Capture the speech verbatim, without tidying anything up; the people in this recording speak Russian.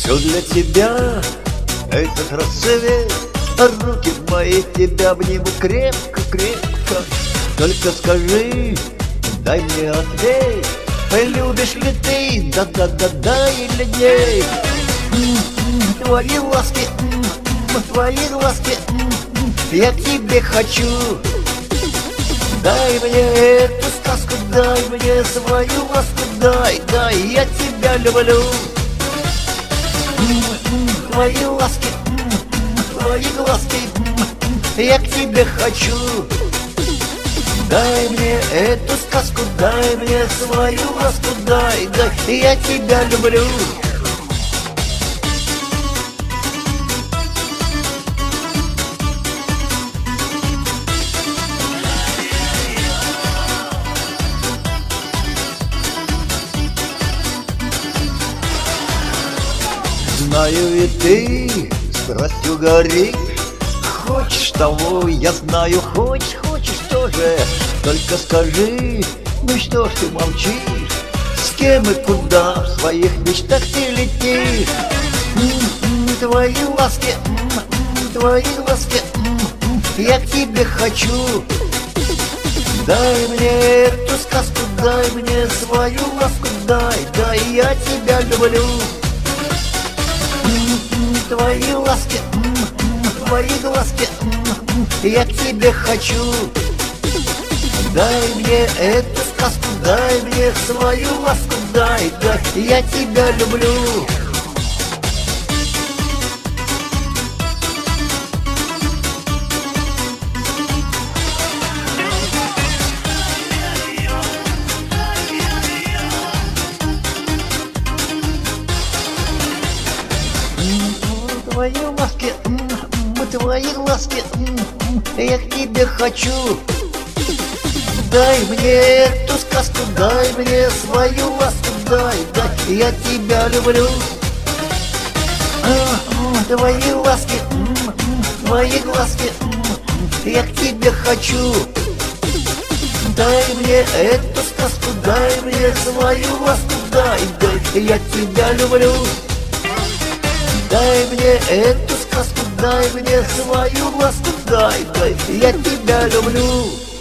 Все для тебя, этот рассвет, а руки мои тебя обнимут крепко-крепко. Только скажи, дай мне ответ, любишь ли ты, да-да-да-да или нет? Твои ласки, твои глазки, я к тебе хочу. Дай мне эту сказку, дай мне свою ласку, дай, дай, я тебя люблю. Твои ласки, твои глазки, я к тебе хочу. Дай мне эту сказку, дай мне свою ласку, дай, дай, я тебя люблю. Знаю, и ты страстью горишь. Хочешь того, я знаю, хочешь, хочешь тоже. Только скажи, ну что ж ты молчишь? С кем и куда в своих мечтах ты летишь? Твои ласки, твои глазки, я к тебе хочу. Дай мне эту сказку, дай мне свою ласку, дай, дай, я тебя люблю. Твои ласки, твои глазки, я к тебе хочу. Дай мне эту сказку, дай мне свою ласку, дай, дай, я тебя люблю. Твои ласки, твои глазки, я к тебе хочу. Дай мне эту сказку, дай мне свою ласку, дай, дай, я тебя люблю. Твои ласки, твои глазки, я к тебе хочу. Дай мне эту сказку, дай мне свою ласку, дай, дай, я тебя люблю. Дай мне эту сказку, дай мне свою ласку, дай, дай, я тебя люблю.